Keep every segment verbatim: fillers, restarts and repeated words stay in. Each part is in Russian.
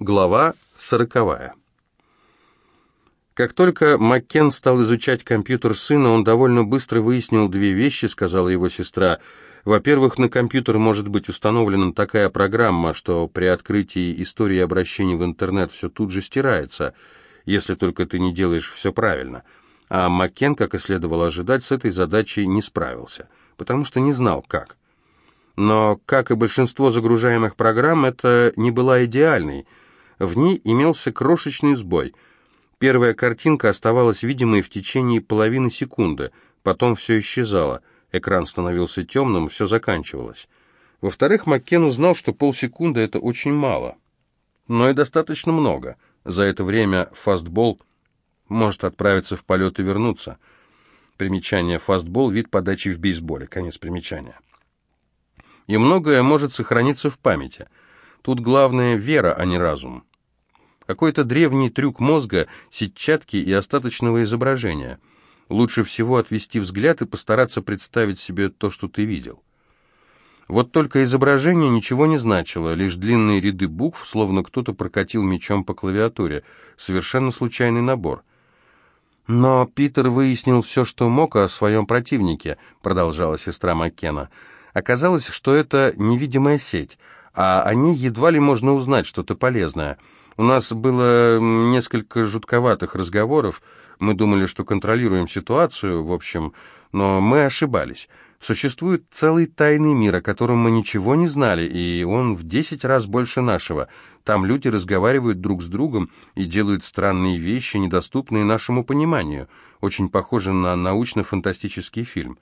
Глава сороковая. Как только Маккен стал изучать компьютер сына, он довольно быстро выяснил две вещи, сказала его сестра. Во-первых, на компьютер может быть установлена такая программа, что при открытии истории обращений в интернет все тут же стирается, если только ты не делаешь все правильно. А Маккен, как и следовало ожидать, с этой задачей не справился, потому что не знал, как. Но, как и большинство загружаемых программ, это не была идеальной. В ней имелся крошечный сбой. Первая картинка оставалась видимой в течение половины секунды, потом все исчезало, экран становился темным, все заканчивалось. Во-вторых, Маккен узнал, что полсекунды — это очень мало, но и достаточно много. За это время фастбол может отправиться в полет и вернуться. Примечание: фастбол — вид подачи в бейсболе. Конец примечания. И многое может сохраниться в памяти. Тут главное вера, а не разум. Какой-то древний трюк мозга, сетчатки и остаточного изображения. Лучше всего отвести взгляд и постараться представить себе то, что ты видел. Вот только изображение ничего не значило, лишь длинные ряды букв, словно кто-то прокатил мечом по клавиатуре. Совершенно случайный набор. «Но Питер выяснил все, что мог о своем противнике», — продолжала сестра Маккена. «Оказалось, что это невидимая сеть, а о ней едва ли можно узнать что-то полезное. У нас было несколько жутковатых разговоров, мы думали, что контролируем ситуацию, в общем, но мы ошибались. Существует целый тайный мир, о котором мы ничего не знали, и он в десять раз больше нашего. Там люди разговаривают друг с другом и делают странные вещи, недоступные нашему пониманию. Очень похоже на научно-фантастический фильм».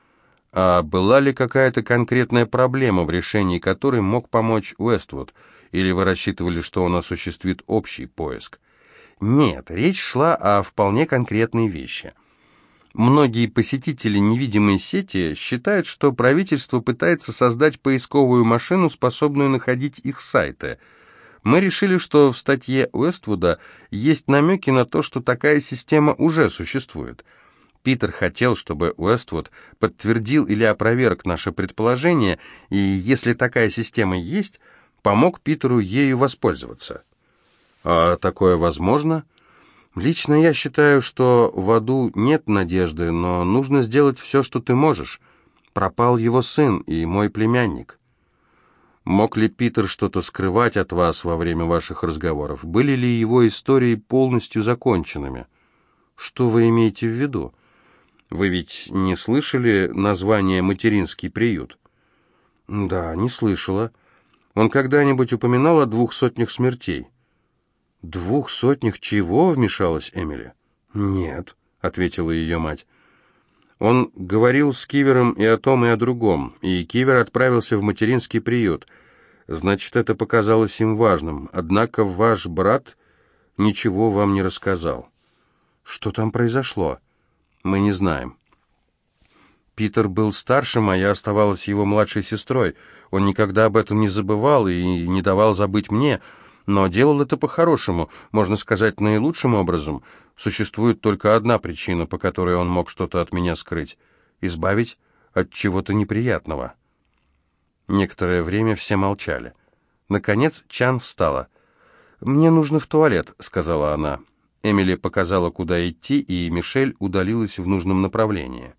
А была ли какая-то конкретная проблема, в решении которой мог помочь Уэствуд? Или вы рассчитывали, что он осуществит общий поиск? Нет, речь шла о вполне конкретной вещи. Многие посетители невидимой сети считают, что правительство пытается создать поисковую машину, способную находить их сайты. Мы решили, что в статье Уэствуда есть намеки на то, что такая система уже существует. Питер хотел, чтобы Уэствуд подтвердил или опроверг наше предположение, и если такая система есть, помог Питеру ею воспользоваться. А такое возможно? Лично я считаю, что в аду нет надежды, но нужно сделать все, что ты можешь. Пропал его сын и мой племянник. Мог ли Питер что-то скрывать от вас во время ваших разговоров? Были ли его истории полностью законченными? Что вы имеете в виду? Вы ведь не слышали название «Материнский приют»? Да, не слышала. Он когда-нибудь упоминал о двух сотнях смертей? Двух сотнях чего? Вмешалась Эмили. Нет, ответила ее мать. Он говорил с Кивером и о том, и о другом, и Кивер отправился в материнский приют. Значит, это показалось им важным. Однако ваш брат ничего вам не рассказал. Что там произошло? Мы не знаем. Питер был старшим, а я оставалась его младшей сестрой. Он никогда об этом не забывал и не давал забыть мне, но делал это по-хорошему, можно сказать, наилучшим образом. Существует только одна причина, по которой он мог что-то от меня скрыть — избавить от чего-то неприятного. Некоторое время все молчали. Наконец Чан встала. «Мне нужно в туалет», — сказала она. Эмили показала, куда идти, и Мишель удалилась в нужном направлении.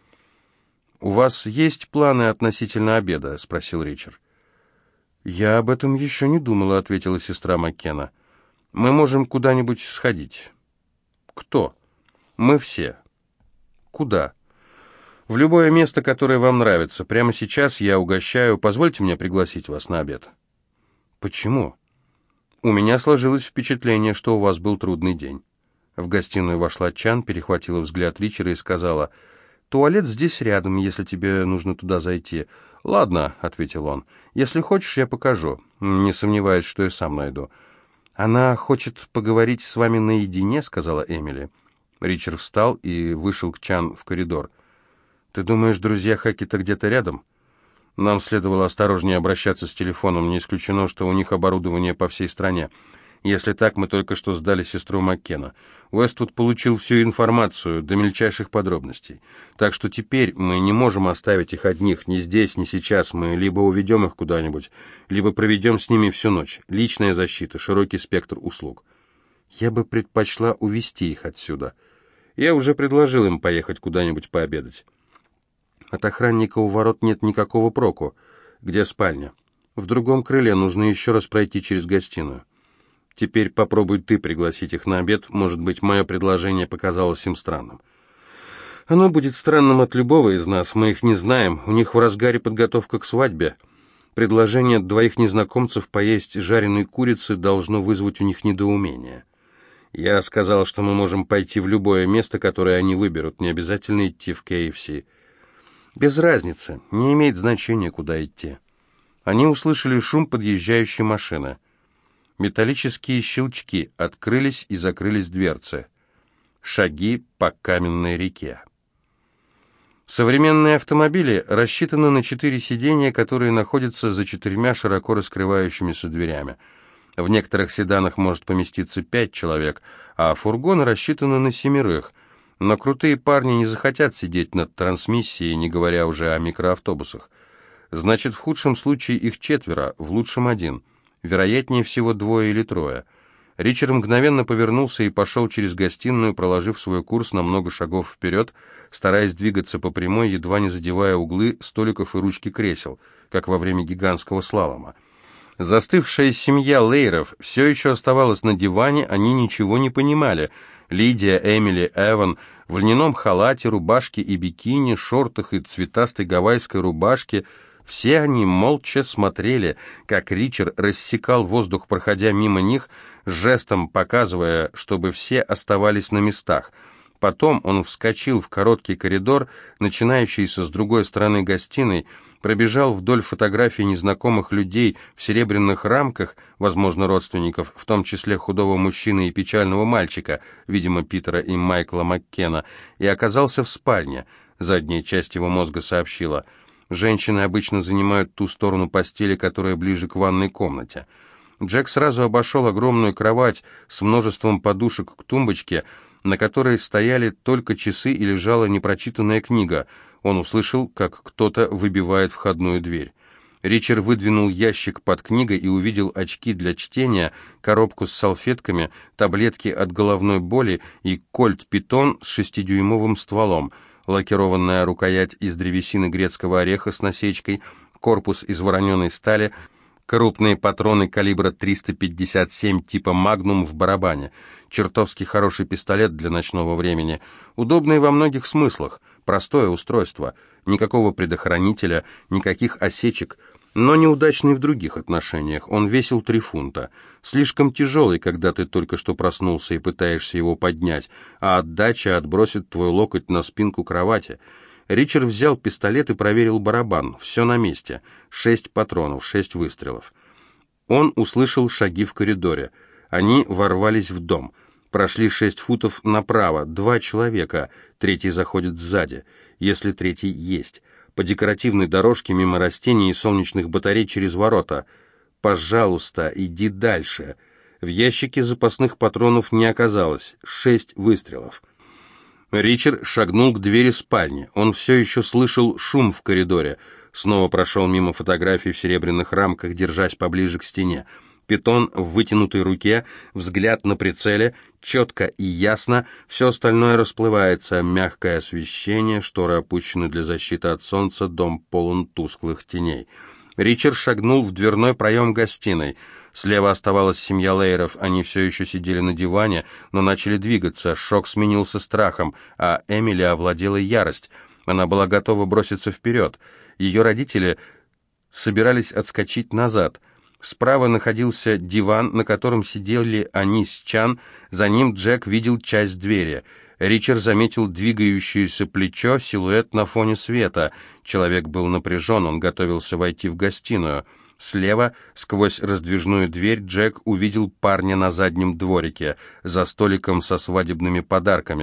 «У вас есть планы относительно обеда?» — спросил Ричард. «Я об этом еще не думала», — ответила сестра Маккена. «Мы можем куда-нибудь сходить». «Кто?» «Мы все». «Куда?» «В любое место, которое вам нравится. Прямо сейчас я угощаю. Позвольте мне пригласить вас на обед». «Почему?» «У меня сложилось впечатление, что у вас был трудный день». В гостиную вошла Чан, перехватила взгляд Ричарда и сказала: «Туалет здесь рядом, если тебе нужно туда зайти». «Ладно», — ответил он, — «если хочешь, я покажу. Не сомневаюсь, что я сам найду». «Она хочет поговорить с вами наедине», — сказала Эмили. Ричард встал и вышел к Чан в коридор. «Ты думаешь, друзья Хэкета где-то рядом?» «Нам следовало осторожнее обращаться с телефоном. Не исключено, что у них оборудование по всей стране. Если так, мы только что сдали сестру Маккена. Уэствуд получил всю информацию, до мельчайших подробностей. Так что теперь мы не можем оставить их одних, ни здесь, ни сейчас. Мы либо уведем их куда-нибудь, либо проведем с ними всю ночь. Личная защита, широкий спектр услуг. Я бы предпочла увести их отсюда. Я уже предложил им поехать куда-нибудь пообедать. От охранника у ворот нет никакого проку. Где спальня? В другом крыле, нужно еще раз пройти через гостиную. Теперь попробуй ты пригласить их на обед, может быть, мое предложение показалось им странным. Оно будет странным от любого из нас, мы их не знаем, у них в разгаре подготовка к свадьбе. Предложение двоих незнакомцев поесть жареной курицы должно вызвать у них недоумение. Я сказал, что мы можем пойти в любое место, которое они выберут, не обязательно идти в кей эф си. Без разницы, не имеет значения, куда идти. Они услышали шум подъезжающей машины. Металлические щелчки, открылись и закрылись дверцы. Шаги по каменной реке. Современные автомобили рассчитаны на четыре сиденья, которые находятся за четырьмя широко раскрывающимися дверями. В некоторых седанах может поместиться пять человек, а фургоны рассчитаны на семерых. Но крутые парни не захотят сидеть над трансмиссией, не говоря уже о микроавтобусах. Значит, в худшем случае их четверо, в лучшем один. Вероятнее всего двое или трое. Ричард мгновенно повернулся и пошел через гостиную, проложив свой курс на много шагов вперед, стараясь двигаться по прямой, едва не задевая углы столиков и ручки кресел, как во время гигантского слалома. Застывшая семья Лейеров все еще оставалась на диване, они ничего не понимали. Лидия, Эмили, Эван в льняном халате, рубашке и бикини, шортах и цветастой гавайской рубашке. Все они молча смотрели, как Ричард рассекал воздух, проходя мимо них, жестом показывая, чтобы все оставались на местах. Потом он вскочил в короткий коридор, начинающийся с другой стороны гостиной, пробежал вдоль фотографий незнакомых людей в серебряных рамках, возможно, родственников, в том числе худого мужчины и печального мальчика, видимо, Питера и Майкла Маккена, и оказался в спальне. Задняя часть его мозга сообщила: женщины обычно занимают ту сторону постели, которая ближе к ванной комнате. Джек сразу обошел огромную кровать с множеством подушек к тумбочке, на которой стояли только часы и лежала непрочитанная книга. Он услышал, как кто-то выбивает входную дверь. Ричард выдвинул ящик под книгой и увидел очки для чтения, коробку с салфетками, таблетки от головной боли и кольт-питон с шестидюймовым стволом, лакированная рукоять из древесины грецкого ореха с насечкой, корпус из вороненой стали, крупные патроны калибра триста пятьдесят семь типа «Магнум» в барабане, чертовски хороший пистолет для ночного времени, удобный во многих смыслах, простое устройство, никакого предохранителя, никаких осечек, но неудачный в других отношениях. Он весил три фунта, слишком тяжелый, когда ты только что проснулся и пытаешься его поднять, а отдача отбросит твой локоть на спинку кровати. Ричард взял пистолет и проверил барабан. Все на месте. Шесть патронов, шесть выстрелов. Он услышал шаги в коридоре. Они ворвались в дом. Прошли шесть футов направо. Два человека. Третий заходит сзади. Если третий есть. По декоративной дорожке мимо растений и солнечных батарей через ворота. «Пожалуйста, иди дальше». В ящике запасных патронов не оказалось. Шесть выстрелов. Ричард шагнул к двери спальни. Он все еще слышал шум в коридоре. Снова прошел мимо фотографий в серебряных рамках, держась поближе к стене. Питон в вытянутой руке, взгляд на прицеле, четко и ясно. Все остальное расплывается. Мягкое освещение, шторы опущены для защиты от солнца, дом полон тусклых теней. Ричард шагнул в дверной проем гостиной. Слева оставалась семья Лейеров, они все еще сидели на диване, но начали двигаться, шок сменился страхом, а Эмили овладела ярость. Она была готова броситься вперед. Ее родители собирались отскочить назад. Справа находился диван, на котором сидели они с Чан, за ним Джек видел часть двери. Ричард заметил двигающееся плечо, силуэт на фоне света. Человек был напряжен, он готовился войти в гостиную. Слева, сквозь раздвижную дверь, Джек увидел парня на заднем дворике, за столиком со свадебными подарками.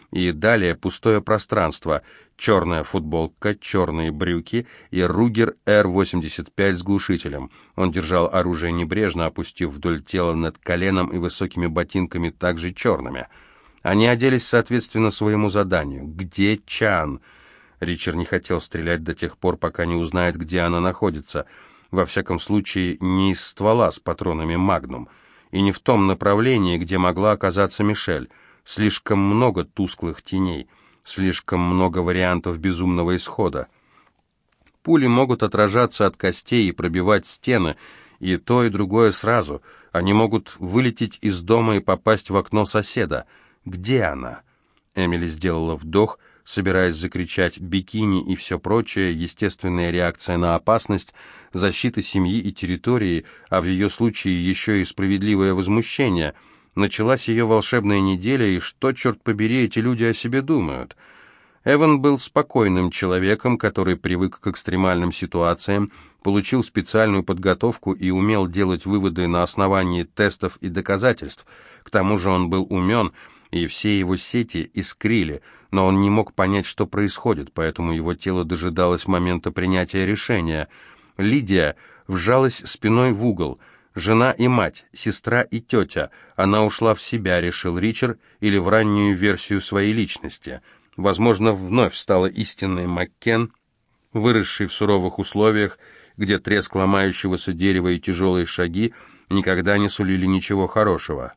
И далее пустое пространство, черная футболка, черные брюки и Ругер эр восемьдесят пять с глушителем. Он держал оружие небрежно, опустив вдоль тела над коленом и высокими ботинками, также черными. Они оделись соответственно своему заданию. Где Чан? Ричард не хотел стрелять до тех пор, пока не узнает, где она находится. Во всяком случае, не из ствола с патронами «Магнум». И не в том направлении, где могла оказаться Мишель. Слишком много тусклых теней, слишком много вариантов безумного исхода. Пули могут отражаться от костей и пробивать стены, и то, и другое сразу. Они могут вылететь из дома и попасть в окно соседа. Где она? Эмили сделала вдох, собираясь закричать «бикини» и все прочее, естественная реакция на опасность, защита семьи и территории, а в ее случае еще и справедливое возмущение. Началась ее волшебная неделя, и что, черт побери, эти люди о себе думают? Эван был спокойным человеком, который привык к экстремальным ситуациям, получил специальную подготовку и умел делать выводы на основании тестов и доказательств. К тому же он был умен, и все его сети искрили, но он не мог понять, что происходит, поэтому его тело дожидалось момента принятия решения. Лидия вжалась спиной в угол. Жена и мать, сестра и тетя. Она ушла в себя, решил Ричард, или в раннюю версию своей личности. Возможно, вновь стала истинной Маккен, выросшей в суровых условиях, где треск ломающегося дерева и тяжелые шаги никогда не сулили ничего хорошего.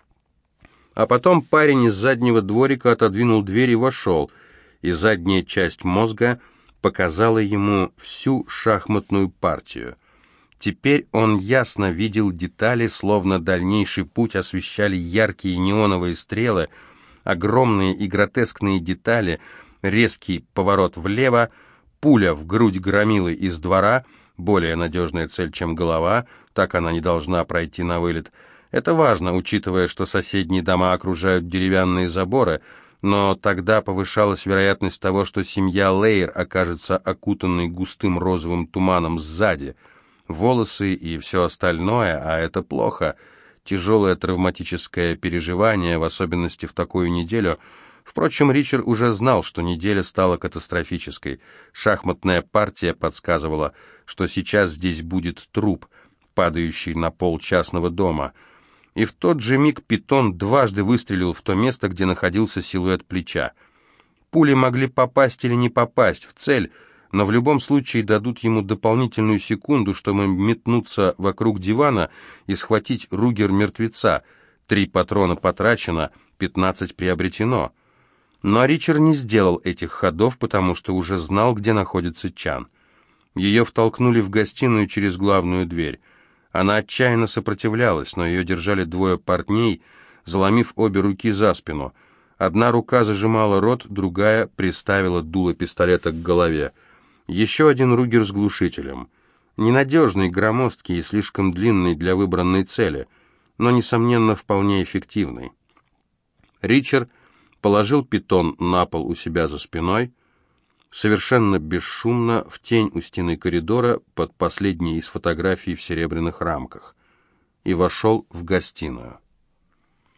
А потом парень из заднего дворика отодвинул дверь и вошел, и задняя часть мозга показала ему всю шахматную партию. Теперь он ясно видел детали, словно дальнейший путь освещали яркие неоновые стрелы, огромные и гротескные детали, резкий поворот влево, пуля в грудь громилы из двора, более надежная цель, чем голова, так она не должна пройти на вылет. Это важно, учитывая, что соседние дома окружают деревянные заборы, но тогда повышалась вероятность того, что семья Лейер окажется окутанной густым розовым туманом сзади. Волосы и все остальное, а это плохо. Тяжелое травматическое переживание, в особенности в такую неделю. Впрочем, Ричард уже знал, что неделя стала катастрофической. Шахматная партия подсказывала, что сейчас здесь будет труп, падающий на пол частного дома. И в тот же миг питон дважды выстрелил в то место, где находился силуэт плеча. Пули могли попасть или не попасть в цель, но в любом случае дадут ему дополнительную секунду, чтобы метнуться вокруг дивана и схватить Ругер мертвеца. Три патрона потрачено, пятнадцать приобретено. Но Ричард не сделал этих ходов, потому что уже знал, где находится Чан. Ее втолкнули в гостиную через главную дверь. Она отчаянно сопротивлялась, но ее держали двое парней, заломив обе руки за спину. Одна рука зажимала рот, другая приставила дуло пистолета к голове. Еще один Ругер с глушителем. Ненадежный, громоздкий и слишком длинный для выбранной цели, но, несомненно, вполне эффективный. Ричард положил питон на пол у себя за спиной, совершенно бесшумно в тень у стены коридора под последней из фотографий в серебряных рамках, и вошел в гостиную.